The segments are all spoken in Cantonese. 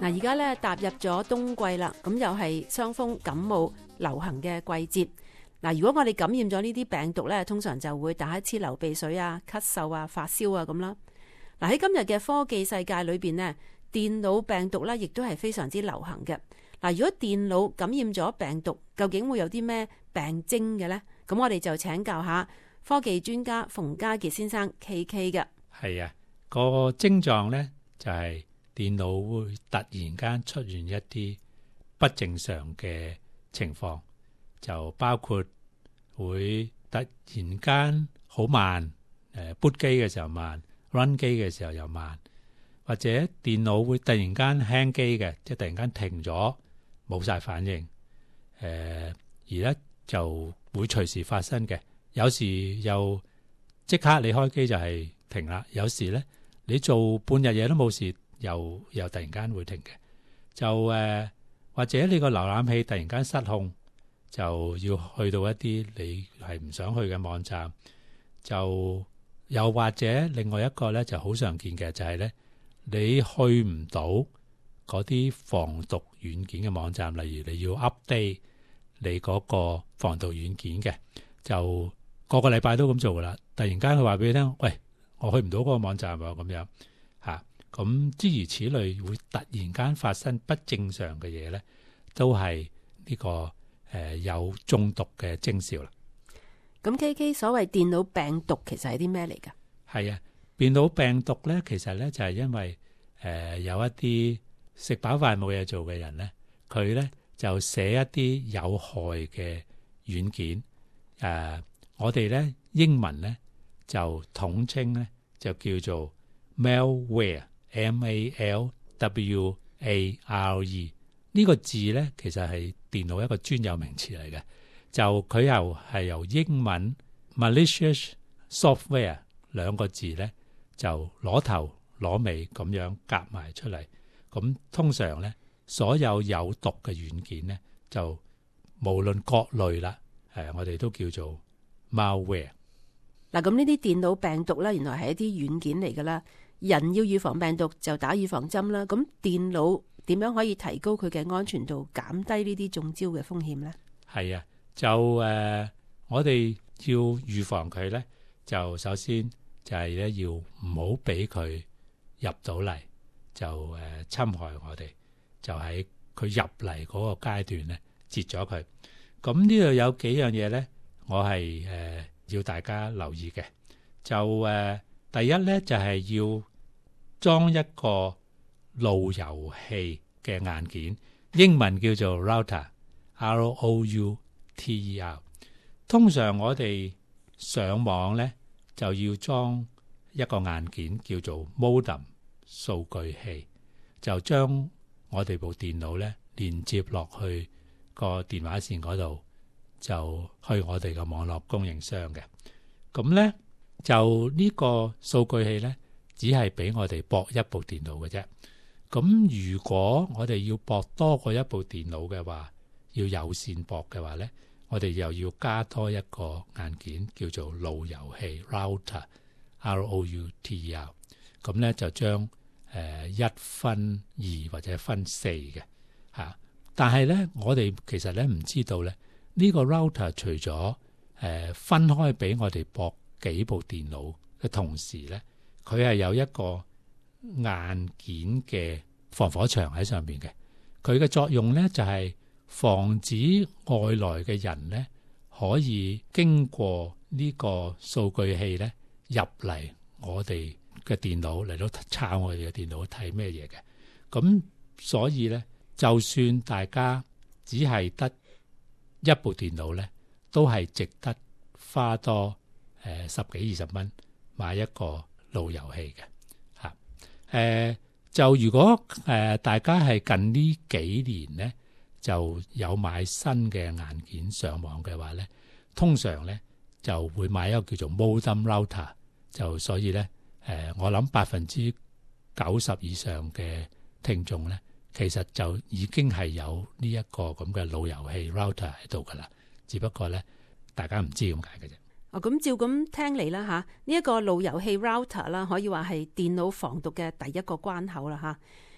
嗱，而家咧踏入咗冬季啦，咁又係傷風感冒流行嘅季節。嗱，如果我哋感染咗呢啲病毒咧，通常就會打一次流鼻水啊、咳嗽啊、發燒啊咁啦。嗱，喺今日嘅科技世界裏邊呢，電腦病毒咧亦都係非常之流行嘅。嗱，如果電腦感染咗病毒，究竟會有啲咩病徵嘅呢？咁我哋就請教下科技專家馮家傑先生 KK 嘅。 係啊，個症狀呢就係電腦會突然間出現一啲不正常嘅情況，就包括會突然間好慢，boot 機嘅時候慢，run 機嘅時候又慢，或者電腦會突然間輕機嘅，即係突然間停咗，冇晒反應，而咧就會隨時發生嘅。有時又即刻你開機就係停啦，有時咧你做半日嘢都冇事，又突然間會停嘅。就或者你個瀏覽器突然間失控，就要去到一啲你係唔想去嘅網站。就又或者另外一個咧就好常見嘅就係咧，你去唔到嗰啲防毒軟件嘅網站，例如你要 update 你嗰個防毒軟件嘅，就個禮拜都咁做噶啦。突然間佢話俾你聽，喂，我去唔到嗰個網站喎，咁樣嚇，咁諸如此類會突然間發生不正常嘅嘢咧，都係呢個有中毒嘅徵兆啦。 咁 KK 所謂電腦病毒其實係啲咩嚟㗎？ 係啊，電腦病毒咧，其實咧就係因為有一啲食飽飯冇嘢做嘅人咧，佢咧就寫一啲有害嘅軟件。我哋咧英文咧就統稱咧就叫做 malware，M-A-L-W-A-R-E。呢個字咧其實係電腦一個專有名詞嚟嘅，就佢又係由英文 malicious software 兩個字咧就攞頭攞尾咁樣夾埋出嚟。咁通常咧所有有毒嘅軟件咧就無論各類啦，我哋都叫做 malware。 嗱，咁呢啲電腦病毒咧，原來係一啲軟件嚟噶啦。人要預防病毒就打預防針啦。咁電腦點樣可以提高佢嘅安全度，減低呢啲中招嘅風險咧？係啊，就我哋要預防佢咧，就首先就係咧要唔好俾佢入到嚟，就侵害我哋，就喺佢入嚟嗰個階段咧截咗佢。咁呢度有幾樣嘢咧，我係要大家留意嘅。就第一咧就係要裝一個路由器嘅硬件，英文叫做 router，R-O-U-T-E-R。通常我哋上網咧就要裝一個硬件叫做 modem 數據器，就將我哋部電腦咧連接落去個電話線嗰度，就去我哋嘅網絡供應商嘅。咁咧就呢個數據器咧只係俾我哋駁一部電腦嘅啫。咁如果我哋要駁多過一部電腦嘅話，要有線駁嘅話咧，我哋又要加多一個硬件叫做路由器 router，R-O-U-T-E-R。咁咧就將1分2或者分4嘅嚇。但係咧我哋其實咧唔知道咧呢個 router 除咗分開俾我哋駁幾部電腦嘅同時咧，佢係有一個硬件嘅防火牆喺上邊嘅。佢嘅作用咧就係防止外來嘅人咧可以經過呢個數據器咧入嚟我哋嘅電腦嚟到抄我哋嘅電腦睇咩嘢嘅。咁所以咧，就算大家只係得一部電腦咧，都係值得花多10幾20蚊買一個路由器嘅嚇。就如果大家係近呢幾年咧就有買新嘅硬件上網嘅話咧，通常咧就會買一個叫做 modem router。就所以咧我諗90%以上嘅聽眾咧，其實就已經係有呢一個咁嘅路由器 router 喺度噶啦，只不過咧大家唔知咁解嘅啫。咁照咁聽嚟啦嚇，呢一個路由器 router 啦，可以話係電腦防毒嘅第一個關口啦嚇。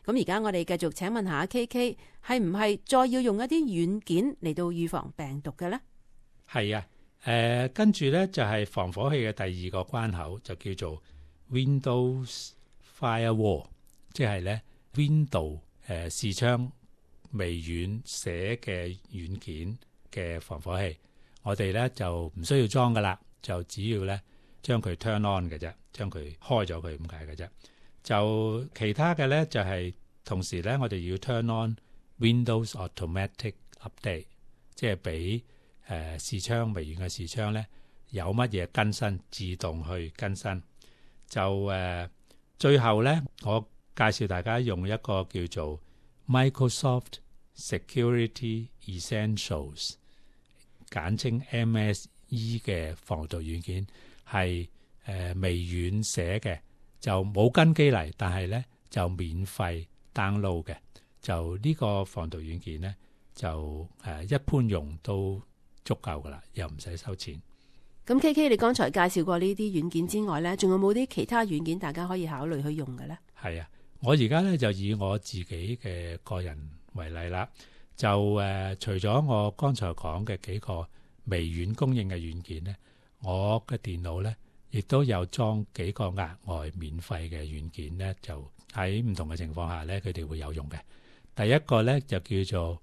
咁而家我哋繼續請問下 KK， 係唔係再要用一啲軟件嚟到預防病毒嘅呢？ 係啊，跟住咧就係防火器嘅第二個關口，就叫做 Windows Firewall， 即係咧 Windows 視窗微軟寫嘅軟件嘅防火器。我哋咧就唔需要裝噶啦，就只要咧將佢 turn on 嘅啫，將佢開咗佢咁解嘅啫。就其他嘅咧就係同時咧，我哋要 turn on Windows Automatic Update， 即係俾視窗微軟嘅視窗咧有乜嘢更新，自動去更新。就最後咧，我介紹大家用一個叫做 Microsoft Security Essentials， 簡稱 MSE 嘅防毒軟件，係微軟寫嘅，就冇跟機嚟，但係咧就免費 download 嘅。就呢個防毒軟件咧，就一般用都足夠噶啦，又唔使收錢。 咁 KK， 你剛才介紹過呢啲軟件之外咧，仲有冇啲其他軟件大家可以考慮去用嘅咧？ 係啊，我而家咧就以我自己嘅個人為例啦。就除咗我剛才講嘅幾個微軟供應嘅軟件咧，我嘅電腦咧亦都有裝幾個額外免費嘅軟件咧，就喺唔同嘅情況下咧，佢哋會有用嘅。第一個咧就叫做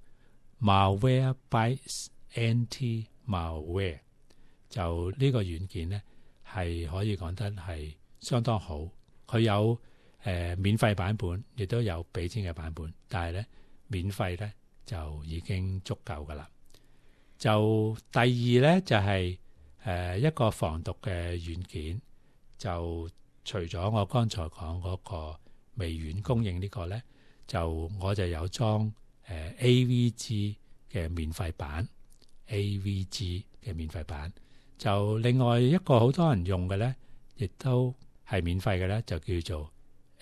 Malwarebytes Anti-Malware， 就呢個軟件咧係可以講得係相當好。佢有免費版本，亦都有俾錢嘅版本，但係咧免費咧就已經足夠噶啦。就第二咧就係一個防毒嘅軟件，就除咗我剛才講嗰個微軟供應呢個咧，就我就有裝AVG 嘅免費版 ，AVG 嘅免費版。就另外一個好多人用嘅咧，亦都係免費嘅咧，就叫做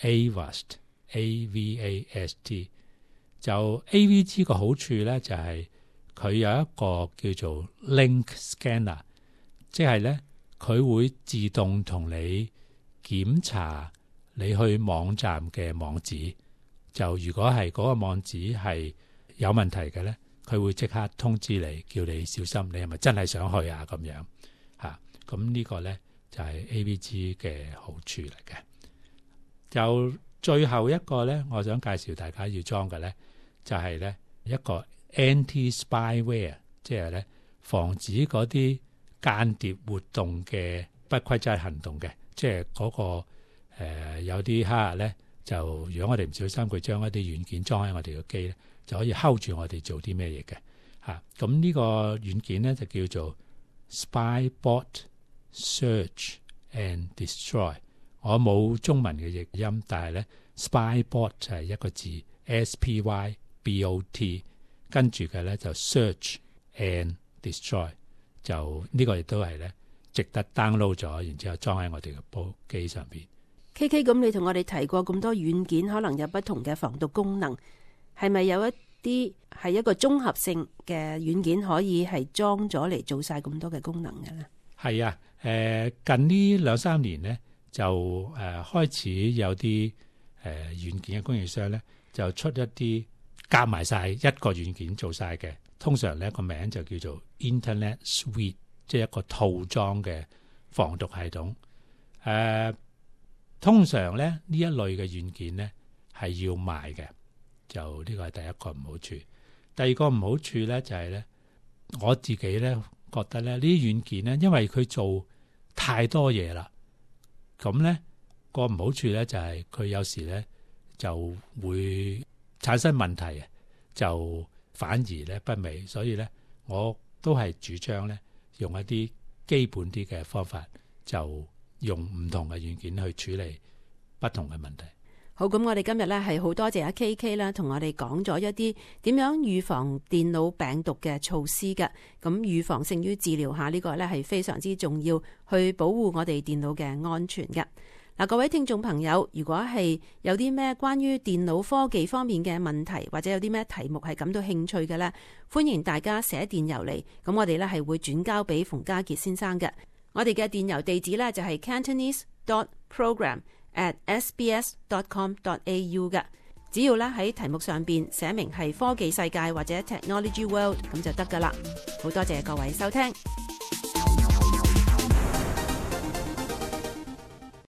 Avast，AVAST。就 AVG 個好處咧，就係佢有一個叫做 Link Scanner， 即係咧佢會自動同你檢查你去網站嘅網址。就如果係嗰個網址係有問題嘅咧，佢會即刻通知你，叫你小心，你係咪真係想去啊？咁樣嚇，咁呢個咧就係 AVG 嘅好處嚟嘅。就最後一個咧，我想介紹大家要裝嘅咧，就係咧一個 anti-spyware， 即係咧防止嗰啲間諜活動嘅不規則行動嘅，即係嗰個有啲黑客咧。就如果我哋唔小心，佢將一啲軟件裝喺我哋嘅機咧，就可以 hold 住我哋做啲咩嘢嘅嚇。咁呢個軟件咧就叫做 Spybot Search and Destroy。我冇中文嘅譯音，但係咧 Spybot 就係一個字 SPYBOT， 跟住嘅咧就 Search and Destroy。就呢個亦都係咧值得 download 咗，然之後裝喺我哋嘅部機上邊。 KK， 咁你同我哋提過咁多軟件，可能有不同嘅防毒功能，係咪有一啲係一個綜合性嘅軟件可以係裝咗嚟做晒咁多嘅功能嘅咧？係啊，近呢2-3年咧就開始有啲軟件嘅供應商咧就出一啲夾埋晒一個軟件做晒嘅，通常咧個名就叫做 Internet Suite， 即係一個套裝嘅防毒系統。通常咧呢一類嘅軟件咧係要賣嘅，就呢個係第一個唔好處。第二個唔好處咧就係咧，我自己咧覺得咧呢啲軟件咧，因為佢做太多嘢啦，咁咧個唔好處咧就係佢有時咧就會產生問題，就反而咧不美。所以咧我都係主張咧用一啲基本啲嘅方法，就用唔同嘅軟件去處理不同嘅問題。 好，咁我哋今日咧係好多謝阿 KK 啦，同我哋講咗一啲點樣預防電腦病毒嘅措施嘅。咁預防勝於治療下呢個咧係非常之重要，去保護我哋電腦嘅安全嘅。嗱，各位聽眾朋友，如果係有啲咩關於電腦科技方面嘅問題，或者有啲咩題目係感到興趣嘅咧，歡迎大家寫電郵嚟，咁我哋咧係會轉交俾馮家傑先生嘅。我哋嘅電郵地址咧就係 cantonese.program@sbs.com.au 嘅。 只要咧喺題目上邊寫明係科技世界或者 Technology World 咁就得噶啦。好多謝各位收聽。